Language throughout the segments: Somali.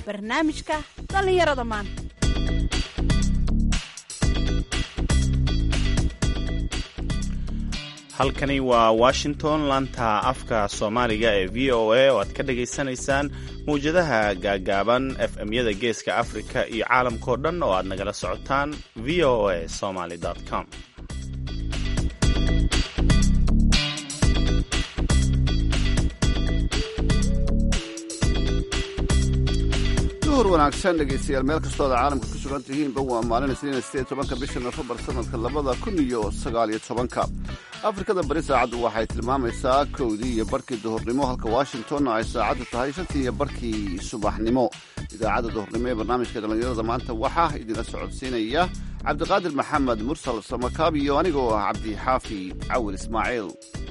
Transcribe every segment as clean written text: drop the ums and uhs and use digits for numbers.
barnaamijka dhallinyarada maanta. halkani waa washington, laanta afka soomaaliga ee v o a oo aad ka dhagaysanaysaan mawjadaha gaagaaban fm-yada geeska afrika iyo caalamkao dhan oo aad nagala socotaan v o a somaly com. duhur wanaagsan dhegaystayaal meel kastooda caalamka ku sugan tihiinba waa maalin isniin 18 bisha Noofambar sanadka 2019. afrikada bari saacaddu waxay tilmaamaysaa 1:00 iyo barkii duhurnimo, halka washingtonna ay saacaddu tahay 5:00 iyo barkii subaxnimo. idaacadda duhurnimo ee barnaamijka dhallinyarada maanta waxaa idinla socodsiinaya cabdiqaadir maxamed mursal samakaab iyo anigoo ah cabdi xaafi cawil ismaaciil.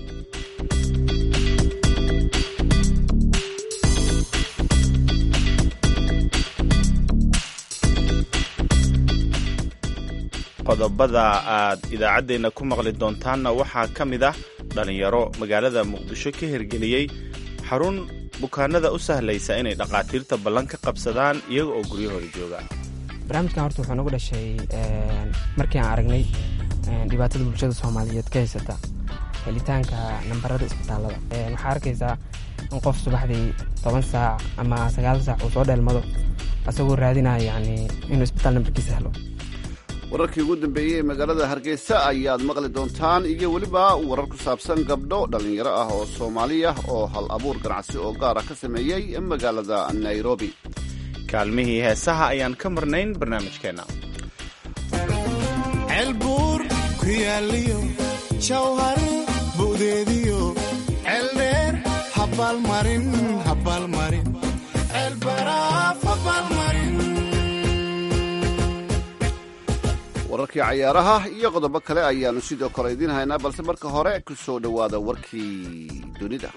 qodobada aad idaacaddeenna ku maqli doontaanna waxaa ka mid ah dhallinyaro magaalada muqdisho ka hirgeliyey xarun bukaanada u sahlaysa inay dhaqaatiirta ballan ka qabsadaan iyaga oo guryahooda jooga. barnaamijkan horta wuxuu nagu dhashay markii aan aragnay dhibaatada bulshada soomaaliyeed ka haysata helitaanka nambarada isbitaallada. waxaa arkaysaa in qof subaxdii 10 saac ama 9 saac uu soo dheelmado asagoo raadinaya yani inuu isbitaal nambarkiisa helo. wararkii ugu dambeeyey ee magaalada Hargeysa ayaad maqli doontaan, iyo weliba warar ku saabsan gabdho dhallinyaro ah oo Soomaaliya oo hal abuur ganacsi oo gaar ah ka sameeyey magaalada Nairobi. kaalmihii heesaha ayaan ka marnayn barnaamijkeenna. ceelbuur ku yaaliyo jawhar buudeediyo ceeldheer habaalmarin ceelbaraaf habaalmarin. wararkii cayaaraha iyo qodobo kale ayaanu sidoo kale idiin haynaa, balse marka hore ku soo dhowaada warkii dunida.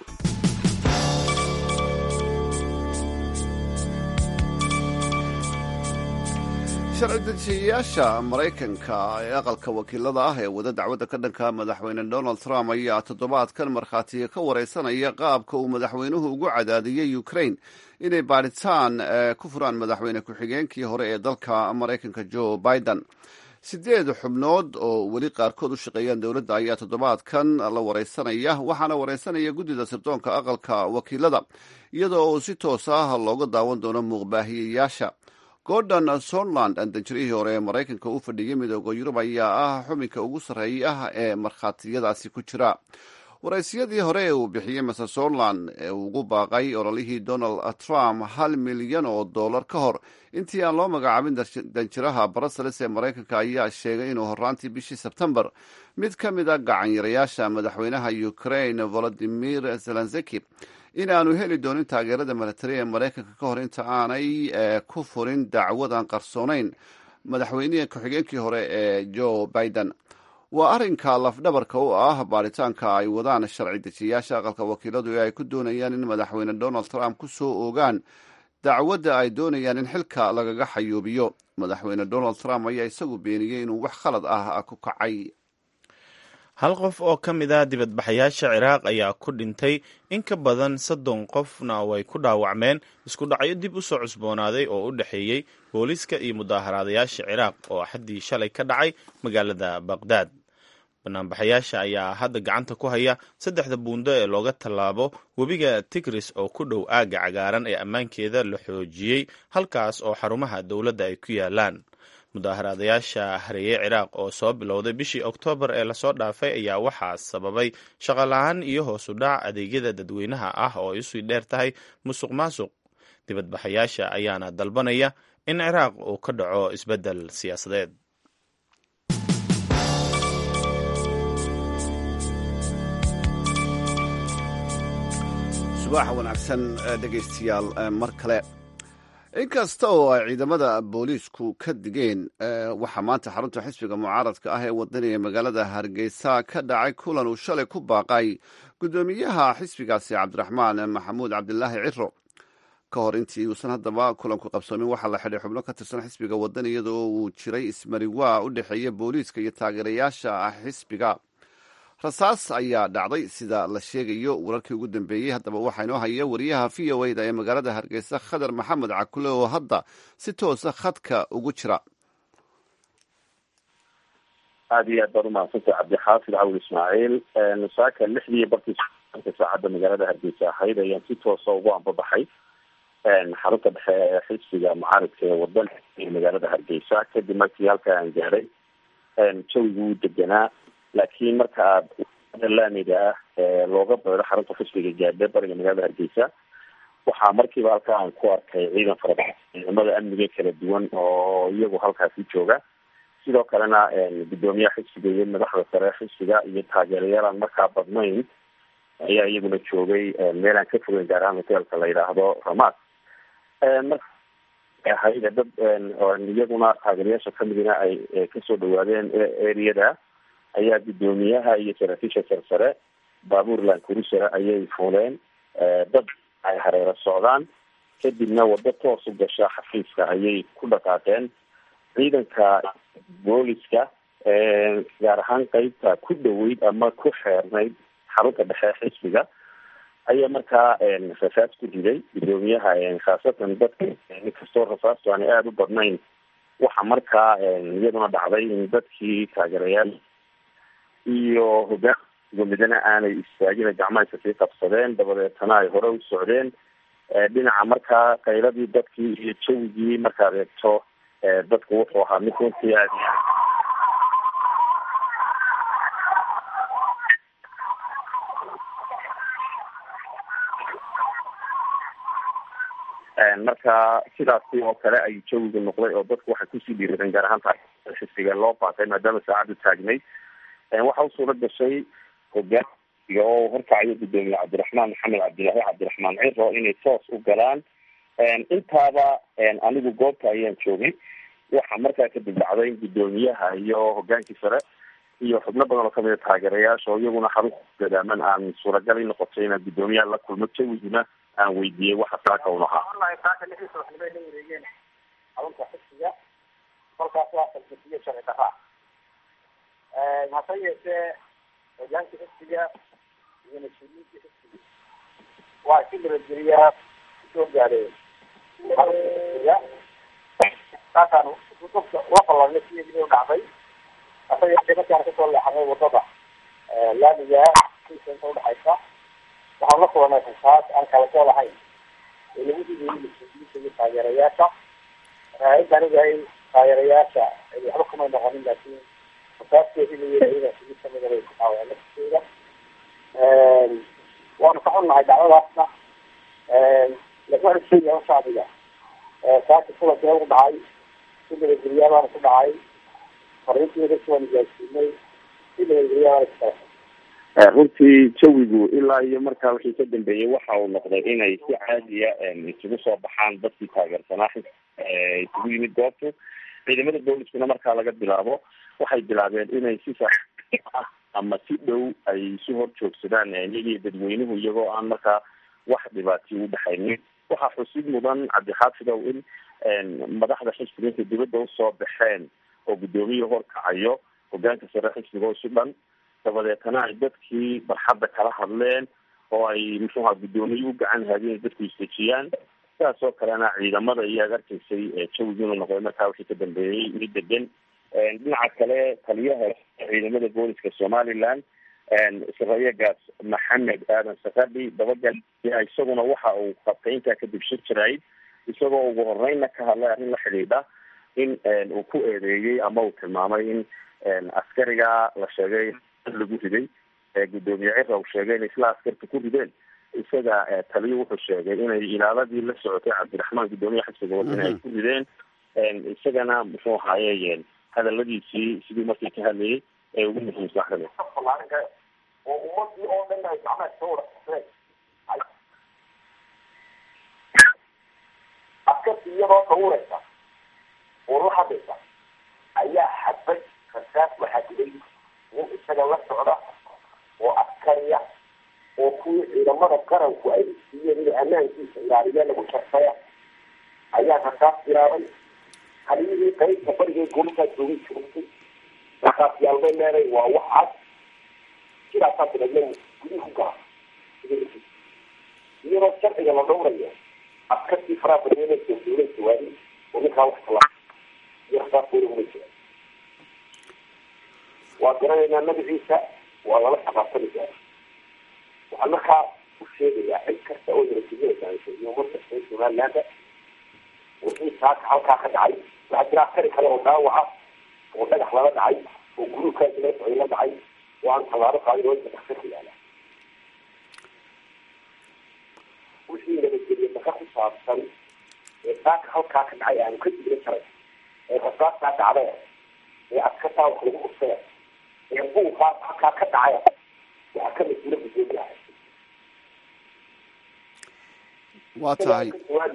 sharci dejiyayaasha maraykanka ee aqalka wakiilada ah ee wada dacwadda ka dhanka madaxweyne donald trump ayaa toddobaadkan markhaatiga ka wareysanaya qaabka uu madaxweynuhu ugu cadaadiyey ukraine inay baadhitaan ku furaan madaxweyne ku-xigeenkii hore ee dalka maraykanka joe biden. 8 xubnood oo weli qaarkood u shaqeeyaan dowladda ayaa toddobaadkan la wareysanaya, waxaana wareysanaya guddida sirdoonka aqalka wakiilada, iyadoo uu si toos ah looga daawan doono muuqbaahiyeyaasha. gordon sondland danjirihii hore ee maraykanka u fadhiyey midooda yurub ayaa ah xubinka ugu sarreeya ee markhaatiyadaasi ku jira. waraysiyadii hore ee uu bixiyey maser sondland ee ugu baaqay ololihii donald trump $1 milyan ka hor intii aan loo magacaabin danjiraha brussels ee maraykanka ayaa sheegay inuu horraantii bishii sebtembar mid ka mid a gacanyarayaasha madaxweynaha ukraine volodimir zelenski in aanu heli doonin taageerada milatari ee maraykanka ka hor inta aanay ku furin dacwadan qarsoonayn madaxweynihii ku-xigeenkii hore ee joe biden. waa arrinka lafdhabarka u ah baaritaanka ay wadaan sharci dejiyayaasha aqalka wakiiladu ee ay ku doonayaan in madaxweyne donald trump ku soo oogaan dacwadda ay doonayaan in xilka lagaga xayuubiyo. madaxweyne donald trump ayaa isagu beeniyey inuu wax khalad ah ku kacay. hal qof oo ka mid ah dibadbaxayaasha ciraaq ayaa ku dhintay, in ka badan 30 qofna way ku dhaawacmeen isku dhacyo dib u soo cusboonaaday oo u dhexeeyey booliiska iyo mudaaharaadayaasha ciraaq oo axaddii shalay ka dhacay magaalada baqdaad. banaanbaxayaasha ayaa hadda gacanta ku haya 3 buundo ee looga tallaabo webiga tigris oo ku dhow aagga cagaaran ee ammaankeeda la xoojiyey, halkaas oo xarumaha dowladda ay ku yaalaan. mudaaharaadayaasha hareeye ciraaq oo soo bilowday bishii oktoobar ee lasoo dhaafay ayaa waxaa sababay shaqo la-aan iyo hoos u dhac adeegyada dadweynaha ah oo isii dheer tahay musuq maasuq. dibadbaxayaasha ayaana dalbanaya in ciraaq uu ka dhaco isbeddel siyaasadeed. subax wanaagsan dhegaystayaal mar kale. inkasta oo ay ciidamada booliisku ka digeen, waxaa maanta xarunta xisbiga mucaaradka ah ee wadaniga magaalada Hargeysa ka dhacay kulan uu shalay ku baaqay guddoomiyaha xisbigaasi cabdiraxmaan maxamuud cabdilaahi ciro. ka hor intii uusan haddaba kulanku qabsoomin waxaa la xidhay xubno ka tirsan xisbiga wadani, iyadoo uu jiray ismariwaa u dhexeeya booliiska iyo taageerayaasha xisbiga. rasaas ayaa dhacday sida la sheegayo wararkii ugu dambeeyey. haddaba waxaa inoo haya wariyaha v o da ee magaalada hargeysa khadar maxamed cakule oo hadda si toosa khadka ugu jira. aada iyo aad baad umahadsantay cabdixaafid cawil ismaaciil. saaka 6:00 saacadda magaalada hargeysa ahayd ayaan si toosa ugu ambabaxay xarunta dhexe ee xisbiga mucaaridka ee wadanka ee magaalada hargeysa. kadib markii halka aan gaaray jawigu wuu deganaa, laakiin marka aada laamiga ah looga beero xarunta xisbiga gaadhe bariga magaalada hargeysa, waxaa markiiba halka aan ku arkay ciidan fara badan, ciidamada amniga kala duwan oo iyagu halkaasi jooga. sidoo kalena gudoomiyaha xisbiga iyo madaxda sare xisbiga iyo taageerayaal aan markaa badnayn ayaa iyaguna joogay meel aan ka fogeyn, gaar ahaan hoteelka la yidhaahdo Ramas. ahayd dad iyaguna taageerayaasha kamidina ay kasoo dhawaadeen eriyada, ayaa gudoomiyaha iyo saraakiisha sarsare baabuur lankurusara ayay fuuleen, dad ay hareero socdaan, kadibna wado toos u gasha xafiiska ayay ku dhaqaaqeen. ciidanka booliska gaar ahaan qeybta ku dhaweyd ama ku xeernayd xarunta dhexe xisbiga ayaa markaa rasaas ku riday gudoomiyaha, khaasatan dadka inkastoo rasaastu aanay aada u badnayn. waxa markaa iyaduna dhacday in dadkii taageerayaal iyo hogaanka midana aanay istaagin, gacmaha sii qabsadeen, dabadeetana ay hore u socdeen. dhinaca markaa qayladii dadkii iyo jawigii markaad eegto dadku wuxuu ahaa mid runtii aad marka sidaasi oo kale ayuu jawigu noqday oo dadku waxay kusii dhiiradeen, gaar ahaan xisbiga loo baatay maadaama saacaddu taagnayd. waxa u suura gashay hogaanka oo horkacayo gudoomiye cabdiraxmaan maxamed cabdilaahi cabdiraxmaan ciro inay toos u galaan. intaaba anigu goobta ayaan joogay. waxaa markaa kadib dhacday in gudoomiyaha iyo hogaankii sare iyo xubno badan oo kamida taageerayaasha oo iyaguna xarunta gadaaman aan suuragal i noqotay inaan gudoomiyaha la kulmo, jawiguna aan weydiiyey waxa saaka un ahaa. xarunta xisbiga kolkaas waa falsafiye sharci daraa, hase yeeshee hogaanka xisbiga iyo mas-uuliyiinta xisbiga waa si nabadgeliyaa kusoo gaadheen xarunta xisbiga. saasaan ula falanay sidii u dhacday. hase yeeshee markaan kasoo leexanay wadada laamiga inta udhexaysa waxaan la kulanay rasaas aan kala soo lahayn ee lagu diiday mas-uuliyiinta iyo taageerayaasha. inta aniga ay taageerayaasha waxba kumay noqonin, laakiin rasaaskeedii sigi kamida bay ku dhaawaceen lafteeda. waanu ka xunnahay dacdadaasna. laakiin waxaa sheegaya shacbiga saaki kulankeeda u dhacay, si nabadgelyaa baana ku dhacay, fariinteeda kuwaan gaadsiinay, si nabadgelyaa baana ku dhacay. runtii jawigu ilaa iyo markaa wixii ka dambeeyey waxa uu noqday inay si caadiya isugu soo baxaan dadkii taageersanaa isugu yimid goobtu. ciidamada booliskuna markaa laga bilaabo waxay bilaabeen inay si saaxiib ah ama si dhow ay isu hor joogsadaan iyagii dadweynuhu, iyagoo aan markaa wax dhibaatiyo udhexaynin. waxaa xusid mudan cabdixaafidow in madaxda xisbiga intay dibadda usoo baxeen oo guddoomiye horkacayo hogaanka sare xisbiga oo isu dhan, dabadeetana ay dadkii barxadda kala hadleen oo ay muxuuha guddoomiye u gacan haadin ay dadku isdejiyaan. sidaas oo kalena ciidamada iyaad arkaysay jawigiinu noqday markaa wixii ka dambeeyey mid degan. dhinaca kale taliyaha ciidamada booliska somaliland saraayegaas maxamed aadan sakadi dabagal isaguna waxa uu qabtay intaa kadib shir jirayd, isagoo ugu horeyna ka hadlay arrin la xidhiidha in uu ku eedeeyey ama uu tilmaamay in askariga la sheegay lagu riday gudoomiye cira uu sheegay in isla askarta ku rideen. isaga taliyo wuxuu sheegay inay ilaaladii la socotay cabdiraxmaan gudoomiye xabsiga wadana ay ku rideen. isagana muxuu ahaaye hadaladiisii sidii markii ka hadlayay ee ugu muhiimsan axrada oo ummadii oo dhan ay gacmaha soo wada askartii iyadoo dhawraysa oo la hadlaysa ayaa xadbay rasaas waxaa dilay nin isaga la socda oo askariya oo kuwii ciidamada qaranku ay siiyeen in ammaankiisa ilaaliya lagu sharfaya ayaa rasaas bilaabay. haliyihii qaybta barigay gurka joogay markaas yaalbay leeday waa wax cad sidaasaa bilayo gudihii ku gala iyadoo sharciga la dhowrayo askartii faraha badneedaysa dowladda waadi oo ninkaa wax kala iyo rasaas weligunaysa waa garanaynaa magaciisa waa lala xisaabtamisaa waxaan markaa u sheegayaa cid kasta oo nabadgelyada iyo umadka reer somalilaanda wixii saaka halkaa ka dhacay waxaa jira askari kale oo dhaawaca oo dhagax lala dhacay oo guruubkaa jileecay la dhacay oo aan tallaabo qaadin oo inta dhaksarka yaala wixii nabadgelye maka ku saabsan ee saaka halkaa ka dhacay aanu ka digna jaray ee rasaastaa dhacdee ee askartaa wax lagu ursada ee buuqaa halkaa ka dhacaya waxaa ka mas-uula gudoomiyaha waa tahay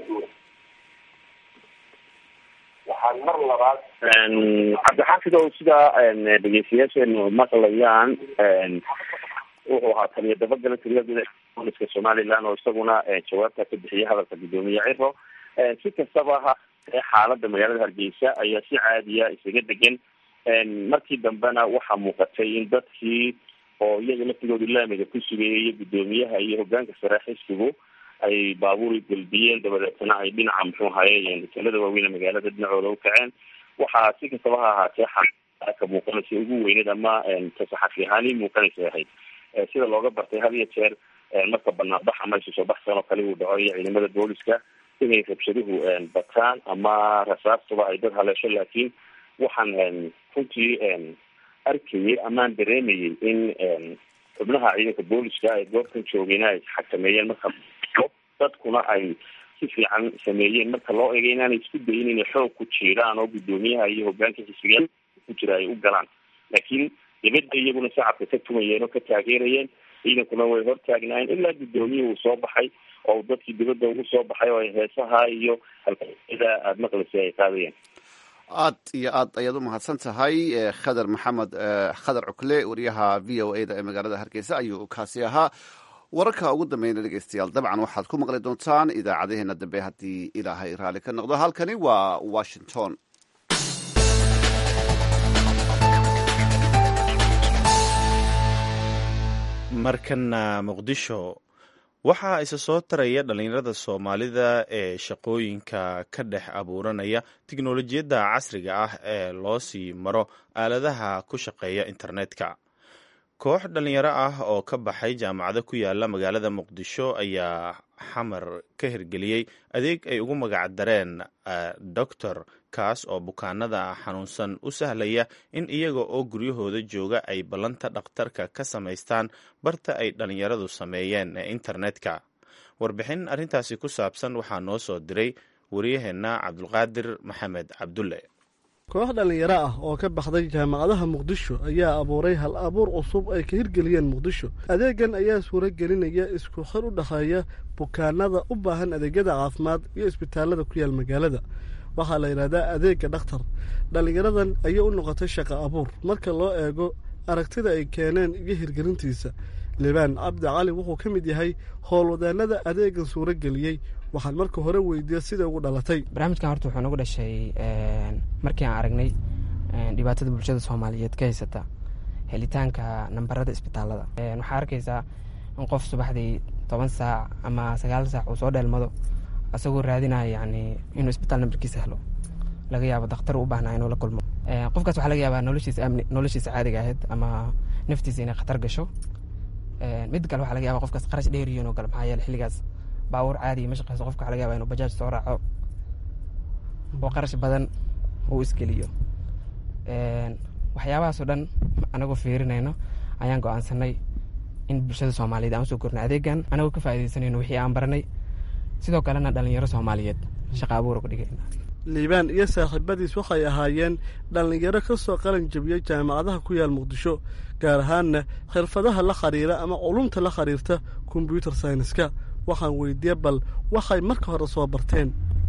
waxaan mar labaad cabdixaafid oo sidaa dhegeystayaasheenu maqlayaan wuxuu ahaa taliya dabagala taliya booliska somaliland oo isaguna jawaabta ka bixiyay hadalka gudoomiye ciro si kastaba ha xaalada magaalada hargeysa ayaa si caadiya isaga degan markii dambena waxaa muuqatay in dadkii oo iyaga laftigooda laamiga ku sugayay gudoomiyaha iyo hogaanka sare xisbigu ay baabuur galbiyeen dabadeetna ay dhinaca muxuu ahaye talada waaweyn magaalada dhinacooda u kaceen waxaa si kastaba ha ahaatee ka muuqanaysa ugu weyneed ama tasaxafi ahaan muuqanaysa ahayd sida looga bartay had iyo jeer marka banaanbax ama isu soo baxsan oo kale uu dhaco iyo ciidamada booliska inay rabshaduhu bataan ama rasaastuba ay dad haleesho laakiin waxaan runtii arkayay amaan dareemayay in xubnaha ciidanka booliska ay goobtan joogeen ay xakameeyeen marka dadkuna ay si fiican sameeyeen marka loo eegay inaanay isku dayin inay xoog ku jiiraan oo gudoomiyaha iyo hogaanka xisbiga ku jira ay u galaan laakiin dibadda iyaguna shacabka ka tumayeen oo ka taageerayeen ciidankuna way hortaagnaayeen ilaa gudoomiyuhu uu soo baxay oo dadkii dibadda ugu soo baxay oo ay heesaha iyo halkada aada maqlaysay ay qaadayeen aad iyo aad ayaad u mahadsan tahay khadar maxamed khadar cukle wariyaha v o a da ee magaalada hargeysa ayuu kaasi ahaa wararka ugu dambeeyna dhegeystayaal dabcan waxaad ku maqli doontaan idaacadaheena dambe haddii ilaahay raalli ka noqdo halkani waa washington markana muqdisho waxaa isa soo taraya dhalinyarada soomaalida ee shaqooyinka ka dhex abuuranaya tiknolojiyadda casriga ah ee loo sii maro aaladaha ku shaqeeya internetka koox dhalinyaro ah oo ka baxay jaamacado ku yaala magaalada muqdisho ayaa xamar ka hirgeliyey adeeg ay ugu magac dareen doctor kaas oo bukaanada xanuunsan u sahlaya in iyaga oo guryahooda jooga ay ballanta dhakhtarka ka samaystaan barta ay dhalinyaradu sameeyeen ee internetka warbixin arrintaasi ku saabsan waxaa noo soo diray wariyaheenna cabdulqaadir maxamed cabdulle koox dhallinyaro ah oo ka baxday jaamacadaha muqdisho ayaa abuuray hal abuur cusub ay ka hirgeliyeen muqdisho adeegan ayaa suuro gelinaya isku xir u dhexeeya bukaanada u baahan adeegyada caafimaad iyo isbitaalada ku yaal magaalada waxaa la yidhahdaa adeegga dhakhtar dhallinyaradan ayay u noqotay shaqo abuur marka loo eego aragtida ay keeneen iyo hirgelintiisa libaan cabdi cali wuxuu ka mid yahay howlwadaanada adeegan suuro geliyey waxaan marka hore weydiiyey sida ugu dhalatay barnaamijkan horta wuxuu nagu dhashay markii aan aragnay dhibaatada bulshada soomaaliyeed ka haysata helitaanka nambarada isbitaalada waxaa arkaysaa in qof subaxdii 10 saac ama 9 saac uu soo dheelmado asagoo raadinaya yani inuu isbitaal nambarkiisa helo laga yaabo dakhtar u baahnaa inuu la kulmo qofkaas waxaa laga yaabaa noloshiisa caadiga ahayd ama naftiisa inay khatar gasho mid kale waxaa laga yaabaa qofkaas qarash dheeriyo inuu galo maxaa yeele xilligaas baabuur caadiga ma shaqeyso qofka waxaa laga yaabaa inuu bajaaj soo raaco oo qarash badan uu isgeliyo waxyaabahaasoo dhan anagoo fiirinayno ayaan go-aansanay in bulshada soomaaliyeed aan usoo kornay adeegan anagoo ka faaidaysanayno wixii aan baranay sidoo kalena dhalinyaro soomaaliyeed shaqa abuura ku dhigayna liibaan iyo saaxiibadiis waxay ahaayeen dhallinyaro ka soo qalin jabiyey jaamacadaha ku yaal muqdisho gaar ahaanna xirfadaha la xiriira ama culumta la xiriirta kombyuutar sayniska waxaan weydiiyey bal waxay marka hore soo barteen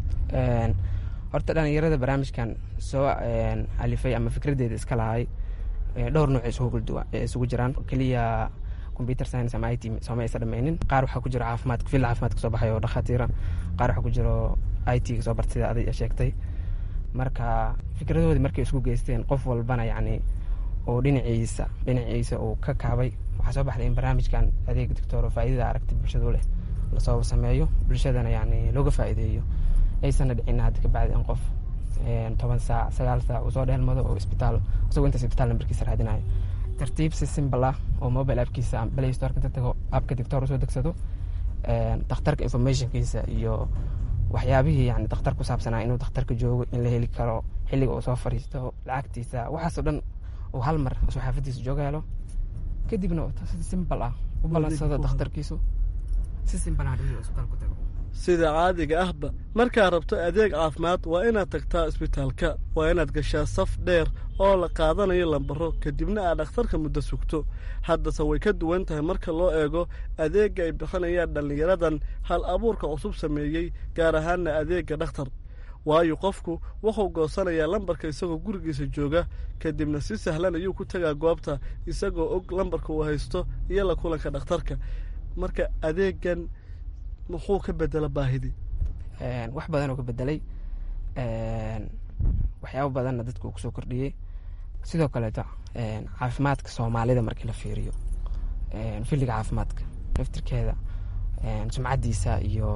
horta dhalinyarada barnaamijkan soo alifay ama fikraddeeda iska lahay dhowr nooc isugu jiraan keliya computer science ama IT sooma aysa dhammaynin qaar waxaa ku jiro caafimaadka fiil caafimaadka soo baxay oo dhakhaatiira qaar waxaa ku jiro IT ka soo bartay sida aday sheegtay marka fikradoodii markay isku geysteen qof walbana yacni oo dhinaciisa uu ka kaabay. waxaa soo baxday in barnaamijkan adeeg doctor oo faa'iidada aragti bulshadu leh lasoo sameeyo, bulshadana yani looga faa'iideeyo. aysan dhicin hadda ka bacdi in qof 10 saac 9 saac uu soo dheelmado oo isbitaal isagoo inta isbitaal nambarkiisa raadinayo. tartiib si simple ah oo mobile appkiisa Play Store ka tago appka doctor soo degsado, dhakhtarka informationkiisa iyo waxyaabihii yani dhakhtar ku saabsanaa inuu dhakhtarka joogo, in la heli karo xilliga uu soo fariisto, lacagtiisa, waxaas oo dhan uu hal mar soo xaafadiisa jooga helo, kadibna si simple ah u balansado dhakhtarkiisu, si simple ah inuu isbitaal ku tago. sida caadiga ahba markaad rabto adeeg caafimaad waa inaad tagtaa isbitaalka, waa inaad gashaa saf dheer oo la qaadanayo lambaro, kadibna aad dhakhtarka muddo sugto. haddase way ka duwan tahay marka loo eego adeegga ay bixinayaan dhallinyaradan hal abuurka cusub sameeyey, gaar ahaanna adeegga dhakhtar. waayo qofku wuxuu goosanayaa lambarka isagoo gurigiisa jooga, kadibna si sahlan ayuu ku tagaa goobta isagoo og lambarka uu haysto iyo la kulanka dhakhtarka. marka adeeggan muxuu ka bedela baahidii? wax badan oo ka bedelay, waxyaabo badanna dadku kusoo kordhiyey. sidoo kaleeto caafimaadka soomaalida markii la fiiriyo, filliga caafimaadka laftirkeeda sumcadiisa iyo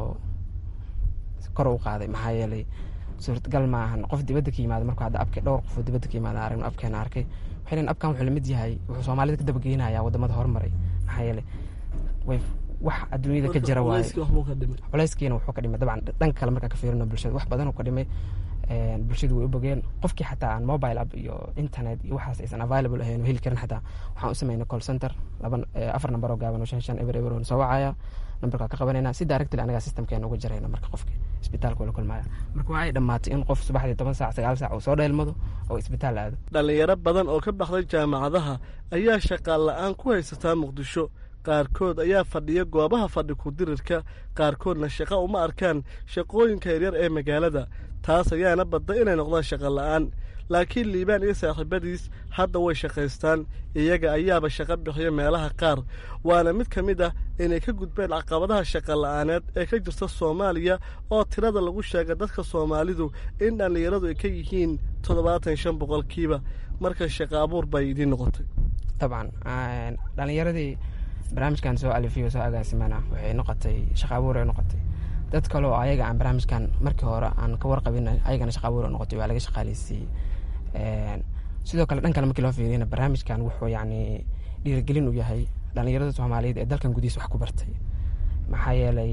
kor u qaaday. maxaa yeelay suurtagal ma ahan qof dibadda ka yimaada markuu hadda abka dhowr qof oo dibadda ka yimaada aragno abkeena arkay, waxay leeyihiin abkan wuxuu lamid yahay wuxuu soomaalida ka dabageynayaa wadamada horumaray. maxaa yeelay wax adduunyada ka jira waaye, culayskiina wuxuu ka dhimay. dabcan dhanka kale markaa ka fiirino bulshada wax badan uu ka dhimay. bulshadu way u bogeen, qofkii xataa aan mobile app iyo internet iyo waxaas aysan available ahayn oo heli karin, xataa waxaan u sameynay call center 4 nambar oo gaaban oo 55 eber oo soo wacaya, nambarka ka qabanayna si directly anaga systemkeena uga jarayna marka qofkii isbitaalka la kulmaya. marka waxay dhamaatay in qof subaxdii 10 saac 9 saac uu soo dheelmado oo isbitaal aado. dhalinyaro badan oo ka baxday jaamacadaha ayaa shaqaale la'aan ku haysataa Muqdisho. qaarkood ayaa fadhiya goobaha fadhi ku dirirka, qaarkoodna shaqo uma arkaan shaqooyinka yaryar ee magaalada. taas ayaana badda inay noqdaan shaqo la'aan. laakiin Liibaan iyo saaxiibadiis hadda way shaqaystaan, iyaga ayaaba shaqo bixiya meelaha qaar. waana mid ka mid ah inay ka gudbeen caqabadaha shaqo la'aaneed ee ka jirta Soomaaliya oo tirada lagu sheegay dadka Soomaalidu in dhalinyaradu ay ka yihiin 75%. marka shaqo abuur bay idin noqotay. طبعا dhalinyaradii barnaamijkan soo alifiyo soo agaasimana waxay noqotay shaqo abuur ay noqotay. dad kale oo ayaga aan barnaamijkan markii hore aan ka warqabin ayagana shaqo abuur noqotay waa laga shaqaaleysiiyey. sidoo kale dhan kale markii loo fiiriyana barnaamijkan wuxuu yani dhiirigelin u yahay dhalinyarada Soomaaliyeed ee dalkan gudihiisa wax ku bartay. maxaa yeelay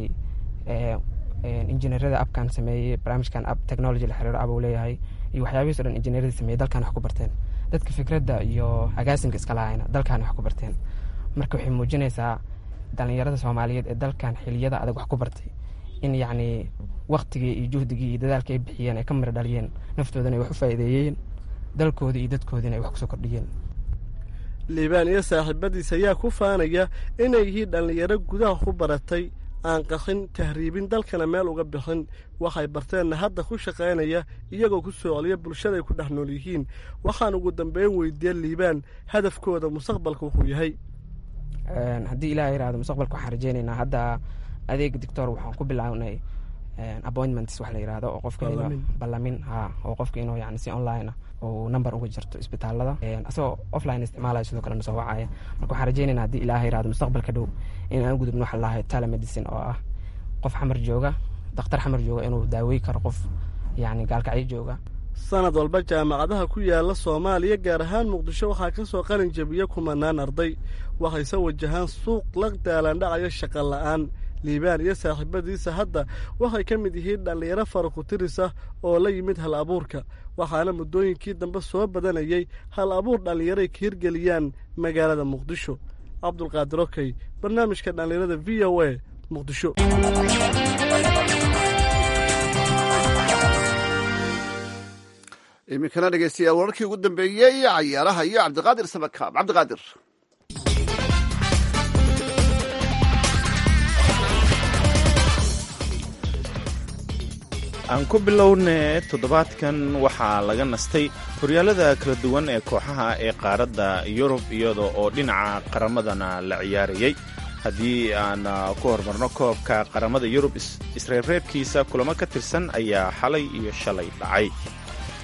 injineerada abkan sameeyay barnaamijkan app technology la xiriiro uu leeyahay iyo waxyaabihiisa dhan injineerada sameeyay dalkan wax ku barteen. dadka fikradda iyo agaasinka iska lahaayna dalkan wax ku barteen. marka waxay muujinaysaa dhalinyarada Soomaaliyeed ee dalkan xiliyada adag wax ku bartay in yani waqtigii iyo juhdigii iyo dadaalkii ay bixiyeen ay ka mir dhaliyeen, naftoodana ay wax u faa'iideeyeen, dalkoodii iyo dadkoodina ay wax ku soo kordhiyeen. Liibaan iyo saaxiibadiis ayaa ku faanaya inay yihiin dhalinyaro gudaha ku baratay, aan qaxin tahriibin dalkana meel uga bixin. waxay barteenna hadda ku shaqaynaya iyagoo ku soo celiya bulshada ay ku dhex nool yihiin. waxaan ugu dambeyn weydiiyey Liibaan hadafkooda mustaqbalka wuxuu yahay. haddii ilaahay yiraahdo mustaqbalka waxaan rajeynaynaa hadda adeeg doctor waxaan ku bilaabnay appointments wax la yiraahdo oo qofka ballamin oo qofka inuu yani si online oo number uga jirto isbitaalada asoo offline isticmaalayo sidoo kale soo wacaya. marka waxaan rajeynaynaa haddii ilaahay yiraahdo mustaqbalka dhow in aan gudubno waxa la yiraahdo telemedicine oo ah qof xamar jooga, dhakhtar xamar jooga inuu daaweey karo qof yani gaalkacyo jooga. sanad walba jaamacadaha ku yaala Soomaaliya gaar ahaan Muqdisho waxaa ka soo qalin jabiya kumanaan arday. waxayse wajahaan suuq la daalan dhacayo shaqo la'aan. Liibaan iyo saaxiibadiisa hadda waxay ka mid yihiin dhalinyaro faro ku tirisa oo la yimid hal abuurka, waxaana muddooyinkii dambe soo badanayay hal abuur dhalinyaro ay ka hirgeliyaan magaalada Muqdisho. Cabdulqaadir Okey, barnaamijka dhalinyarada VOA, Muqdisho. iminkana dhegeystayaal wararkii ugu dambeeyey cayaaraha iyo cabdiqaadir samakaab. cabdiqaadir. aan ku bilowne toddobaadkan waxaa laga nastay horyaalada kala duwan ee kooxaha ee qaaradda Yurub iyada oo dhinaca qaramadana la ciyaarayay. haddii aan ku hormarno koobka qaramada Yurub isreebreebkiisa kulamo ka tirsan ayaa xalay iyo shalay dhacay.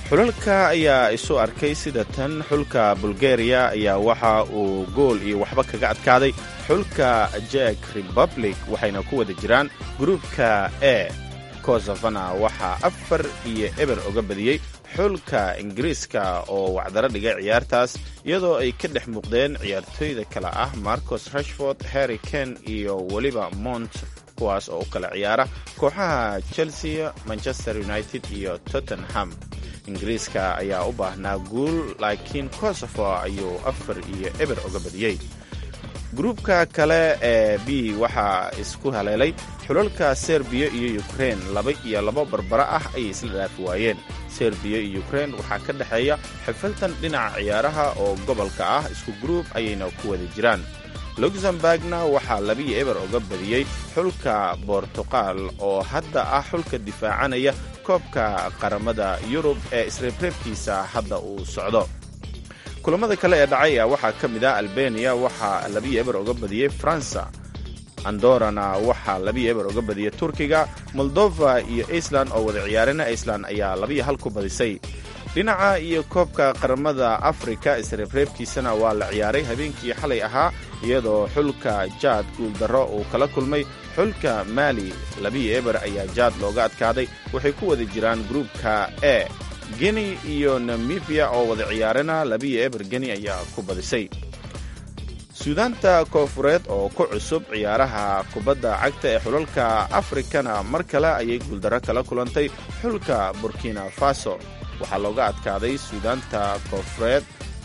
xulalka ayaa isu arkay sida tan. xulka bulgaria ayaa waxa uu gool iyo waxba kaga adkaaday xulka Czech Republic, waxayna ku wada jiraan gruubka e. kosovana waxaa 4-0 uga badiyey xulka ingiriiska oo wacdaro dhigay ciyaartaas, iyadoo ay ka dhex muuqdeen ciyaartooyda kale ah Marcus Rashford, Harry Kane iyo weliba Mount, kuwaas oo u kala ciyaara kooxaha Chelsea, Manchester United iyo Tottenham. ingiriiska ayaa u baahnaa guul, laakiin Kosovo ayuu 4-0 uga badiyey. gruubka kale ee b waxaa isku haleelay xulalka Serbiya iyo Ukraine. 2-2 barbara ah ayay isla dhaafi waayeen. Serbiya iyo Ukraine waxaa ka dhexeeya xifiltan dhinaca ciyaaraha oo gobolka ah, isku gruub ayayna ku wada jiraan. Luxembourgna waxaa 2-0 uga badiyey xulka Portugal oo hadda ah xulka difaacanaya koobka qaramada Yurub ee isreebreebkiisa hadda uu socdo. kulamada kale ee dhacay waxaa ka mid ah Albania waxaa 2-0 uga badiyey Faransa. Andorrana waxaa 2-0 uga badiyey Turkiga. Moldova iyo Iceland oo wada ciyaarana, Iceland ayaa 2-1 ku badisay. dhinaca iyo koobka qaramada Afrika isreebreebkiisana waa la ciyaaray habeenkii xalay ahaa, iyadoo xulka Jad guuldarro uu kala kulmay xulka Mali. 2-0 ayaa Jad looga adkaaday. waxay ku wada jiraan gruubka e. Guinea iyo Namibia oo wada ciyaarana 2-0 Guinea ayaa ku badisay. suudaanta koofureed oo ku cusub ciyaaraha kubadda cagta ee xulalka Afrikana mar kale ayay guuldarro kala kulantay xulka Burkina Faso. waxaa looga adkaaday suudaanta koofureed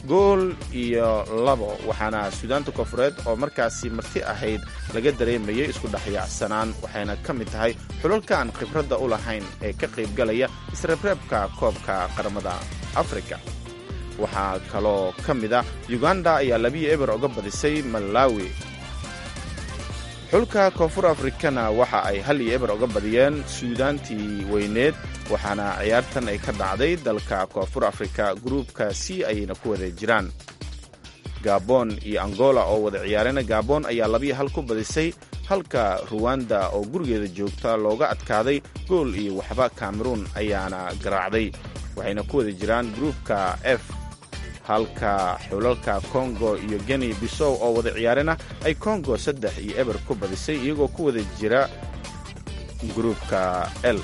2-2, waxaana suudaanta koofureed oo markaasi marti ahayd laga dareemayay isku dhexyaacsanaan, waxayna ka mid tahay xulalka aan khibradda u lahayn ee ka qaybgalaya isreebreebka koobka qaramada Afrika. waxaa kaloo ka mid ah Uganda ayaa 2-0 uga badisay Malawi. xulka koonfur Afrikana waxa ay 1-0 uga badiyeen suudaantii weyneed, waxaana ciyaartan ay ka dhacday dalka koonfur Afrika. gruubka C ayayna ku wada jiraan. Gabon iyo Angola oo wada ciyaarana, Gabon ayaa 2-1 ku badisay, halka Rwanda oo gurigeeda joogta looga adkaaday gool iyo waxba. Cameroon ayaana garaacday. waxayna ku wada jiraan gruubka F, halka xulalka Congo iyo Guinea Bissau oo wada ciyaarana ay Congo 3-0 ku badisay, iyagoo ku wada jira gruubka L.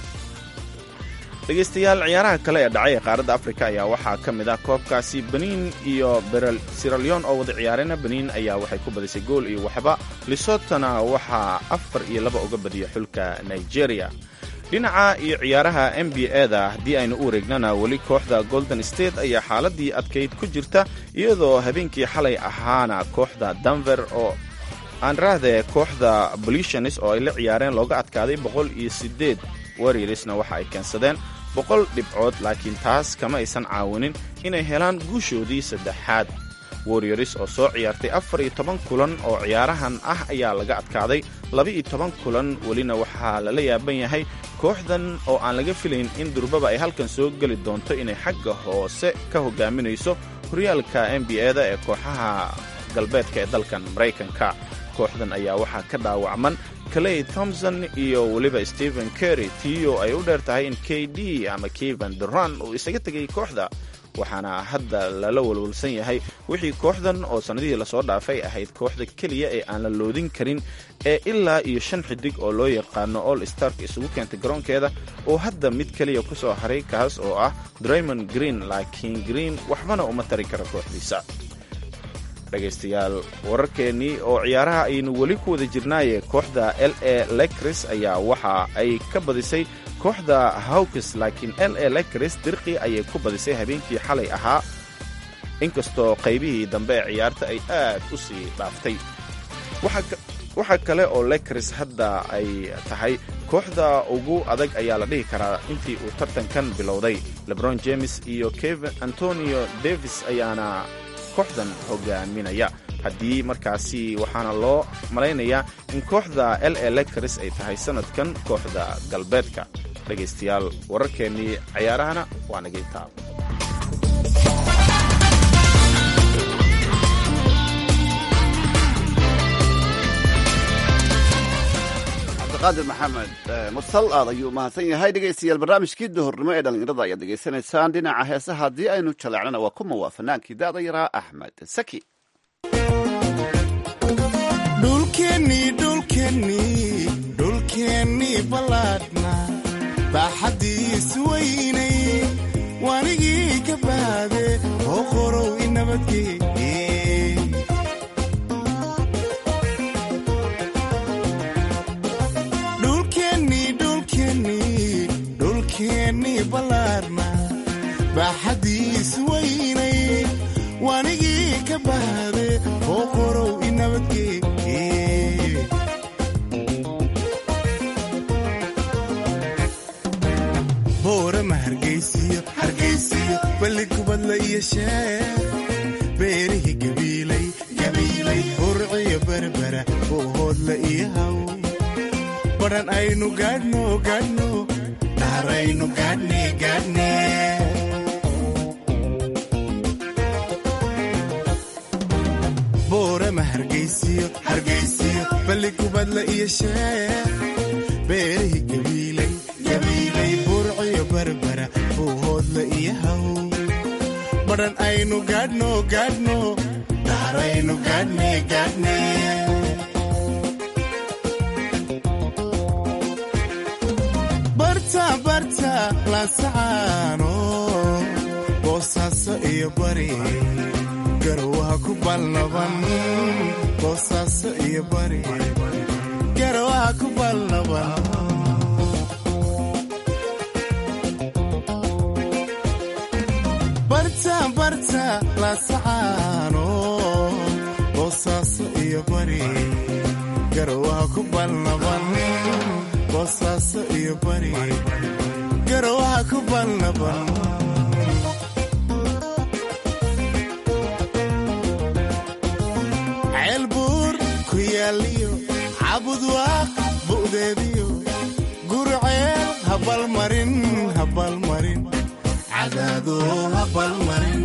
dhegaystayaal, ciyaaraha kale ee dhacay ee qaaradda Afrika ayaa waxaa ka mid ah koobkaasi Benin iyo Sierra Leone oo wada ciyaarana. Benin ayaa waxay ku badisay gool iyo waxba. Lesotona waxaa 4-2 uga badiyay xulka Nigeria. dhinaca iyo ciyaaraha NBA-da haddii aynu u wareegnana, weli kooxda Golden State ayaa xaaladii adkayd ku jirta, iyadoo habeenkii xalay ahaana kooxda Denver oo aan raahde kooxda Blazers oo ay la ciyaareen looga adkaaday 108. Warriorsna waxa ay keensadeen 100 dhibcood, laakiin taas kama aysan caawinin inay helaan guushoodii saddexaad. Warriors oo soo ciyaartay 14 kulan oo ciyaarahan ah ayaa laga adkaaday 12 kulan. welina waxaa lala yaaban yahay kooxdan oo aan laga filayn in durbaba ay halkan soo geli doonto inay xagga hoose ka hogaaminayso horyaalka NBA-da ee kooxaha galbeedka ee dalkan Maraykanka. kooxdan ayaa waxaa ka dhaawacman Klay Thompson iyo weliba Stephen Curry, tiyo ay u dheer tahay in KD ama Kevin Durant uu isaga tegay kooxda. waxaana hadda lala walwalsan yahay wixii kooxdan oo sannadihii lasoo dhaafay ahayd kooxda keliya ee aan la loodin karin ee ilaa iyo 5 xidig oo loo yaqaano All Stark isugu keentay garoonkeeda, oo hadda mid keliya ku soo haray, kaas oo ah Draymond Green. laakiin Green waxbana uma tari kara kooxdiisa. dhegaystayaal, wararkeennii oo ciyaaraha aynu weli ku wada jirnaaye, kooxda LA Lakers ayaa waxa ay ka badisay kooxda Hawks, laakiin LA Lakers dirqi ayay ku badisay habeenkii xalay ahaa, inkastoo qaybihii dambe ee ciyaarta ay aad u sii dhaaftay. waxaa kale oo Lakers hadda ay tahay kooxda ugu adag ayaa la dhihi karaa intii uu tartankan bilowday. LeBron James iyo Antonio Davis ayaana kooxdan hogaaminaya. haddii markaasi waxaana loo malaynayaa in kooxda LA Lakers ay tahay sanadkan kooxda galbeedka. dhegaystayaal, wararkeennii ciyaarahana waa naga intaa. cabdiqaadir maxamed mursal aad ayuu mahadsan yahay. dhegaystayaal barnaamijkii duhurnimo ee dhallinyarada ayaad dhegaysanaysaan. dhinaca heesaha haddii aynu jaleecnana waa kuma waa fanaankii da'da yaraa axmed saki. dhulkeennii ballaadhna baaxaddiisu weynay wanigii ka baade oo qorow i nabadgeeye. dhulkeennii ballaadhna baaxaddiisu weynay wanigii ka baade oo qorow i nabadgeeye. boorama hargaysiyo balli kubadla iyo sheer beerihii gabiilay burciyo berbera boohoodla iyo haw badhan aynu gaadhno dhaaraynu gaadhne boorama hargaysiyo balli kubadla iyo sheer beerihii gabiilay burciyo berbera boohoodla iyo haw badhan aynu gaadhno dhaaraynu gaadhne barta laasacaano boosaaso iyo bari garowaha ku balnaban boosaaso iyo bari garowaha ku balnaban barta laasacaano boosaaso iyo bari garowaha ku balnaban boosaaso iyo bari garowaha ku balnaban ceelbuur ku yaaliyo cabudwaaq bu'deediyo gurceel habalmarin cadaado habalmarin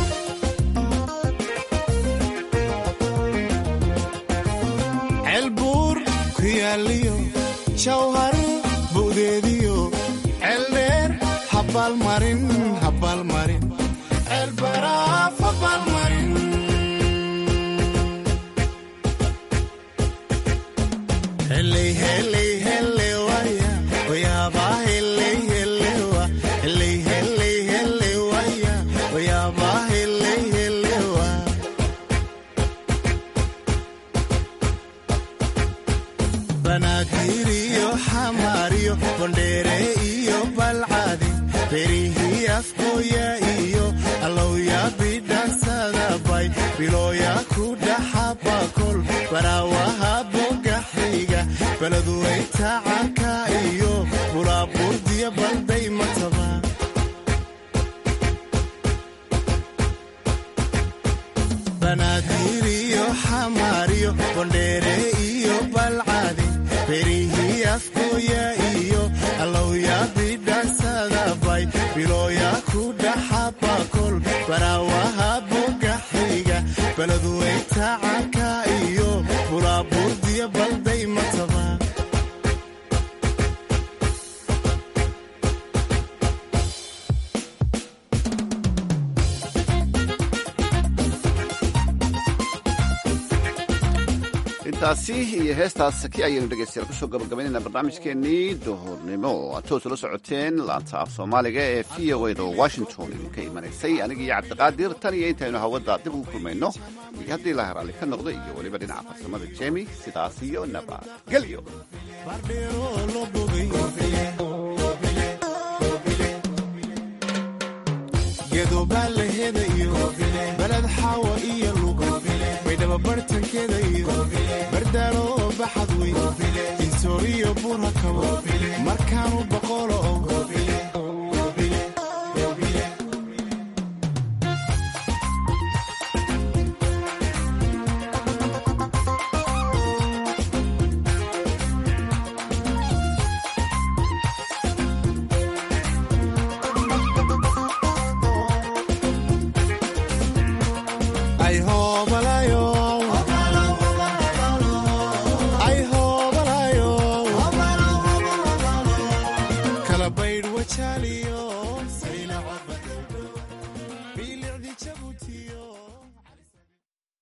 ceelbuur ku yaaliyo jawhar bu'deediyo ceeldheer habalmarin ceelbaraaf habalmarin banaadir xamaariyo bondheere iyo balcadi berihii afkooya iyo allowya bidhansadabay bilooya ku dhaxabakol baraawaha bogaxiga baladuweyta canka iyo buraaburdiya balday mataba banaadir iyo xamaariyo bondheere iyo balcadi berihii afkooya iyo allowya bidhansadabay bilooya ku dhaxabakol baraawaha bogaxiga baladuweyta canka iyo buraaburdiya balday mataba intaasi iyo heestaas saki ayaynu dhegaystayaal kusoo gabagabaynayna barnaamijkeennii duhurnimo aad toos ula socoteen laanta af soomaaliga ee v o a da washington idinka imanaysay aniga iyo cabdiqaadir tan iyo intaynu hawada dib ugu kulmayno iyo haddii ilaha raalli ka noqdo iyo weliba dhinaca farsamada jemi sidaas iyo nabadgelyo baled xaawa iyo lugo baydhaba bartankeeda iyo bardaalo baxad weyn insooriyo burhakabo markaanu boqolo